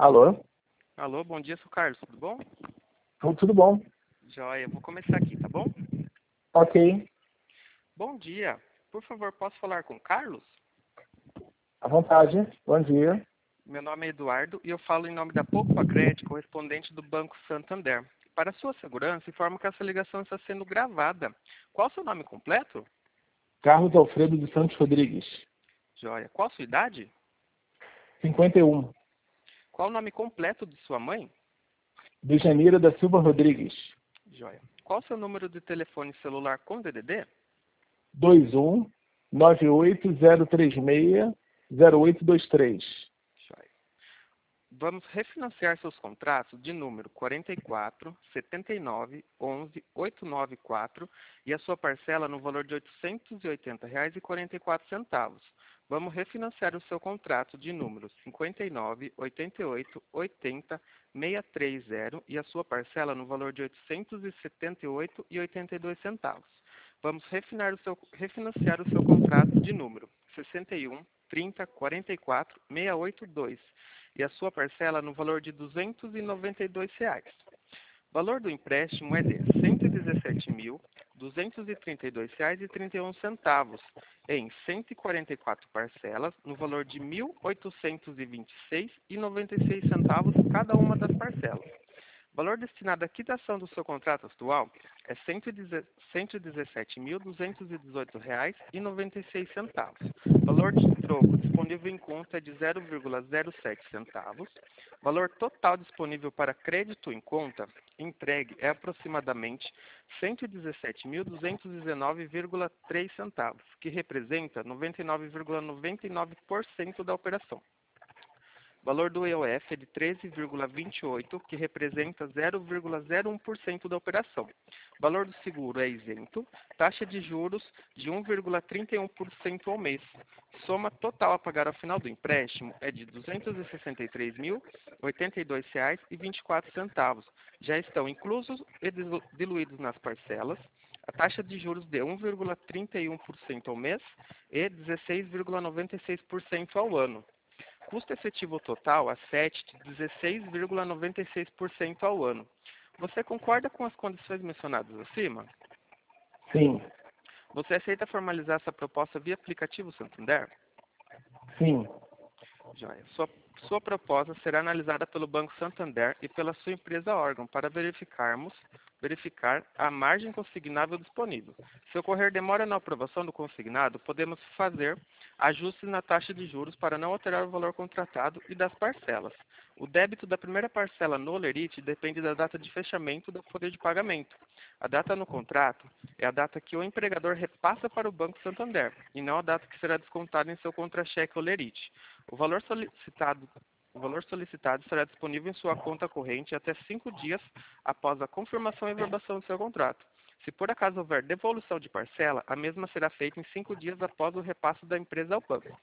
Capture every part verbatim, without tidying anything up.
Alô? Alô, bom dia, sou o Carlos, tudo bom? Tudo tudo bom? Joia, vou começar aqui, tá bom? Ok. Bom dia, por favor, posso falar com o Carlos? À vontade. Bom dia. Meu nome é Eduardo e eu falo em nome da Poupa-Cred, correspondente do Banco Santander. Para sua segurança, informo que essa ligação está sendo gravada. Qual o seu nome completo? Carlos Alfredo dos Santos Rodrigues. Joia. Qual a sua idade? cinquenta e um. Qual o nome completo de sua mãe? De Janeiro da Silva Rodrigues. Joia. Qual o seu número de telefone celular com D D D? dois um nove oito zero três seis zero oito dois três. Joia. Vamos refinanciar seus contratos de número quarenta e quatro, setenta e nove, onze, oitocentos e noventa e quatro e a sua parcela no valor de oitocentos e oitenta reais e quarenta e quatro centavos. Vamos refinanciar o seu contrato de número cinquenta e nove, oitenta e oito, oitenta, seiscentos e trinta e a sua parcela no valor de oitocentos e setenta e oito reais e oitenta e dois centavos. Vamos refinar o seu, refinanciar o seu contrato de número sessenta e um, trinta, quarenta e quatro, seiscentos e oitenta e dois e a sua parcela no valor de duzentos e noventa e dois reais. O valor do empréstimo é de cento e dezessete mil, duzentos e trinta e dois reais e trinta e um centavos em cento e quarenta e quatro parcelas no valor de mil oitocentos e vinte e seis reais e noventa e seis centavos cada uma das parcelas. O valor destinado à quitação do seu contrato atual é cento e dezessete mil, duzentos e dezoito reais e noventa e seis centavos. O valor de troco disponível em conta é de zero vírgula zero sete centavos. O valor total disponível para crédito em conta entregue é aproximadamente cento e dezessete mil, duzentos e dezenove vírgula três centavos, que representa noventa e nove vírgula noventa e nove por cento da operação. O valor do E O F é de treze vírgula vinte e oito, que representa zero vírgula zero um por cento da operação. O valor do seguro é isento, taxa de juros de um vírgula trinta e um por cento ao mês. Soma total a pagar ao final do empréstimo é de duzentos e sessenta e três mil, oitenta e dois reais e vinte e quatro centavos. Já estão inclusos e diluídos nas parcelas a taxa de juros de um vírgula trinta e um por cento ao mês e dezesseis vírgula noventa e seis por cento ao ano. Custo efetivo total a sete de dezesseis vírgula noventa e seis por cento ao ano. Você concorda com as condições mencionadas acima? Sim. Você aceita formalizar essa proposta via aplicativo Santander? Sim. Joia. Sua, sua proposta será analisada pelo Banco Santander e pela sua empresa órgão para verificarmos, verificar a margem consignável disponível. Se ocorrer demora na aprovação do consignado, podemos fazer ajustes na taxa de juros para não alterar o valor contratado e das parcelas. O débito da primeira parcela no Lerite depende da data de fechamento da folha de pagamento. A data no contrato é a data que o empregador repassa para o Banco Santander, e não a data que será descontada em seu contra-cheque ou Lerite. O valor solicitado, o valor solicitado será disponível em sua conta corrente até cinco dias após a confirmação e verbação do seu contrato. Se por acaso houver devolução de parcela, a mesma será feita em cinco dias após o repasse da empresa ao banco.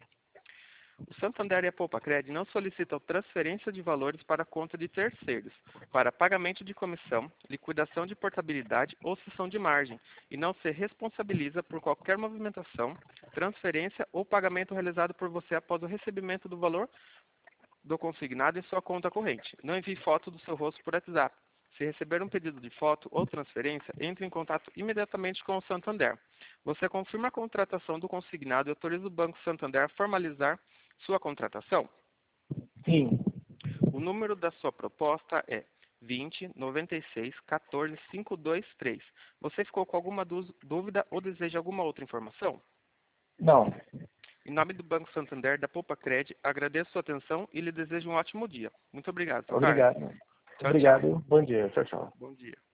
O Santander e a Poupa-Cred não solicitam transferência de valores para a conta de terceiros, para pagamento de comissão, liquidação de portabilidade ou cessão de margem, e não se responsabiliza por qualquer movimentação, transferência ou pagamento realizado por você após o recebimento do valor do consignado em sua conta corrente. Não envie foto do seu rosto por WhatsApp. Se receber um pedido de foto ou transferência, entre em contato imediatamente com o Santander. Você confirma a contratação do consignado e autoriza o Banco Santander a formalizar sua contratação? Sim. O número da sua proposta é vinte, noventa e seis, quatorze, quinhentos e vinte e três. Você ficou com alguma dúvida ou deseja alguma outra informação? Não. Em nome do Banco Santander, da Poupa-Cred, agradeço sua atenção e lhe desejo um ótimo dia. Muito obrigado, seu Carlos. Obrigado. Tchau, tchau. Obrigado. Bom dia. Tchau, tchau. Bom dia.